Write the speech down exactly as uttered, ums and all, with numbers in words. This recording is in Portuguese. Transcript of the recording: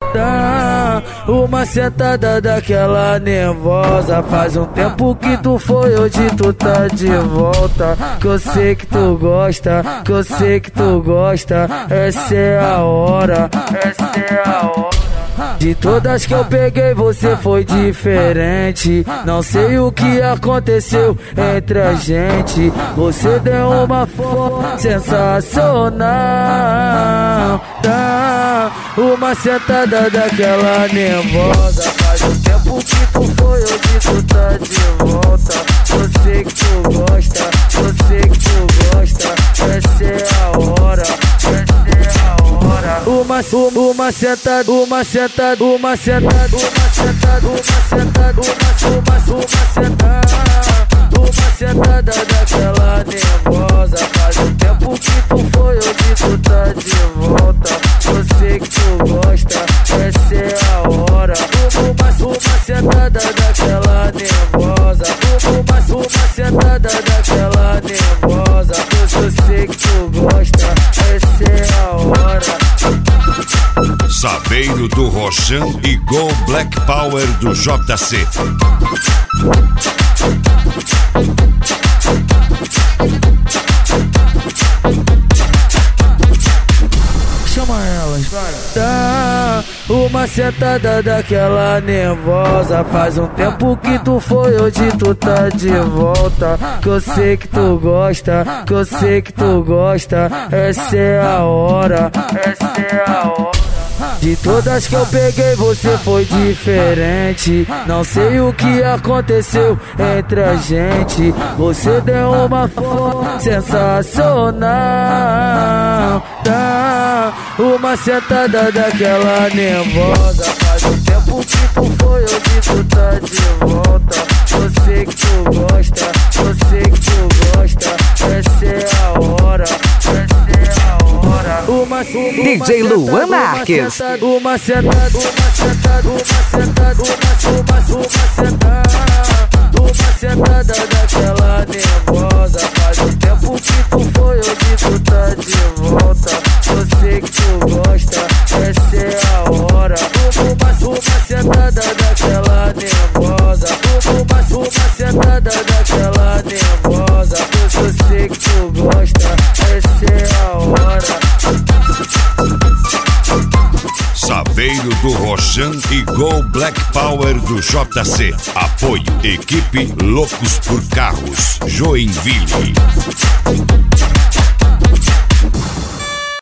Dá uma sentada daquela nervosa. Faz um tempo que tu foi, hoje tu tá de volta. Que eu sei que tu gosta, que eu sei que tu gosta. Essa é a hora, essa é a hora. De todas que eu peguei você foi diferente. Não sei o que aconteceu entre a gente. Você deu uma foto sensacional. Dá uma sentada daquela nervosa. Faz um tempo que tu foi, hoje tu tá de volta. Eu sei que tu gosta, eu sei que tu gosta. Essa é a hora, essa é a hora. Uma, uma sentada, uma sentada, uma sentada, uma sentada, uma sentada, uma, uma, uma sentada, uma sentada daquela nervosa. Faz um tempo que tu foi, hoje tu tá de volta. Eu sei que tu gosta, essa é a hora. Uma, uma sentada daquela nervosa. Uma, uma sentada daquela nervosa. Eu sei que tu gosta, essa é a hora. Saveiro do Rochan e Go Black Power do J C. Chama elas, dá uma sentada daquela nervosa. Faz um tempo que tu foi, hoje tu tá de volta. Que eu sei que tu gosta, que eu sei que tu gosta. Essa é a hora, essa é a hora. De todas que eu peguei você foi diferente. Não sei o que aconteceu entre a gente. Você deu uma foto sensacional. Dá uma sentada daquela nervosa. Faz um tempo que tu foi, hoje tu tá de volta. Eu sei que tu gosta, eu sei que tu gosta. Essa é a hora, essa é a hora. Uma, uma D J Luan Marques. Uma sentada, uma sentada, uma sentada, uma, uma, uma sentada, uma sentada daquela nervosa. Faz um tempo que tu foi, hoje tu tá de volta. Eu sei que tu gosta, essa é a hora. Uma, uma sentada daquela nervosa. Uma, uma sentada daquela nervosa. Eu sei que tu gosta, essa é a hora. Saveiro do Rochan e Go Black Power do J C. Apoio Equipe Loucos por Carros, Joinville.